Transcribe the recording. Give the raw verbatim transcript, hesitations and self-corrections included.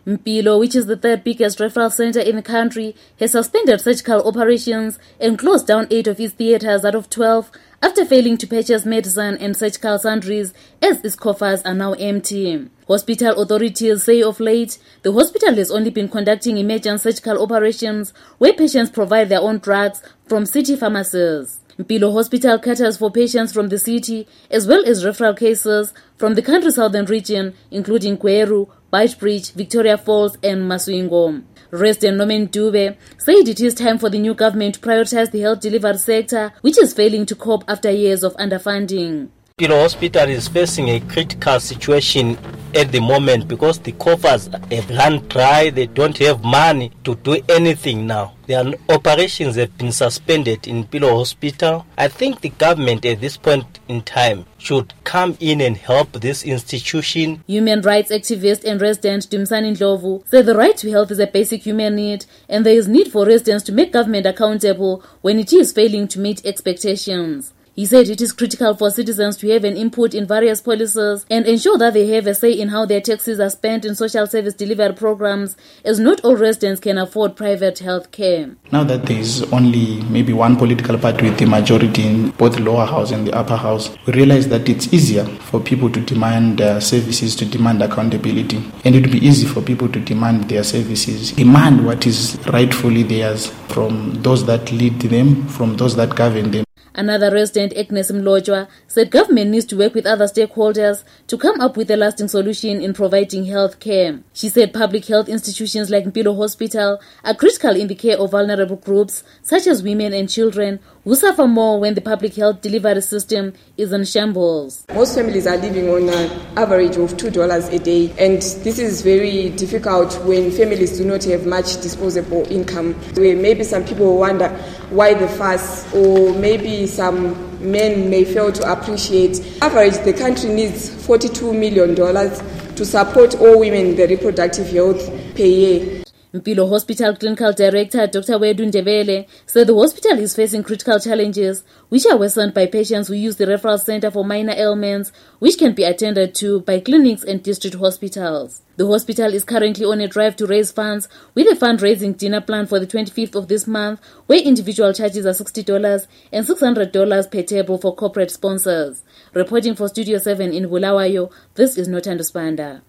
Mpilo, which is the third biggest referral center in the country, has suspended surgical operations and closed down eight of its theaters out of twelve after failing to purchase medicine and surgical sundries, as its coffers are now empty. Hospital authorities say of late, the hospital has only been conducting emergent surgical operations where patients provide their own drugs from city pharmacies. Mpilo Hospital caters for patients from the city as well as referral cases from the country's southern region, including Gweru, Beitbridge, Victoria Falls and Masvingo. Resident Norman Dube said it is time for the new government to prioritize the health delivery sector, which is failing to cope after years of underfunding. Mpilo Hospital is facing a critical situation at the moment because the coffers have run dry. They don't have money to do anything now. Their operations have been suspended in Mpilo Hospital. I think the government at this point in time should come in and help this institution. Human rights activist and resident Dumsani Ndlovu said the right to health is a basic human need and there is need for residents to make government accountable when it is failing to meet expectations. He said it is critical for citizens to have an input in various policies and ensure that they have a say in how their taxes are spent in social service delivery programs, as not all residents can afford private health care. Now that there is only maybe one political party with the majority in both the lower house and the upper house, we realize that it's easier for people to demand uh, services, to demand accountability. And it will be easy for people to demand their services, demand what is rightfully theirs from those that lead them, from those that govern them. Another resident, Agnes Mlojwa, said government needs to work with other stakeholders to come up with a lasting solution in providing health care. She said public health institutions like Mpilo Hospital are critical in the care of vulnerable groups such as women and children who suffer more when the public health delivery system is in shambles. Most families are living on an average of two dollars a day, and this is very difficult when families do not have much disposable income. Where maybe some people wonder why the fuss, or maybe some men may fail to appreciate. On average, the country needs forty-two million dollars to support all women in the reproductive health per year. Mpilo Hospital Clinical Director Doctor Wedu Ndebele said the hospital is facing critical challenges which are worsened by patients who use the referral center for minor ailments, which can be attended to by clinics and district hospitals. The hospital is currently on a drive to raise funds with a fundraising dinner plan for the twenty-fifth of this month, where individual charges are sixty dollars and six hundred dollars per table for corporate sponsors. Reporting for Studio seven in Bulawayo, this is Nothando Spanda.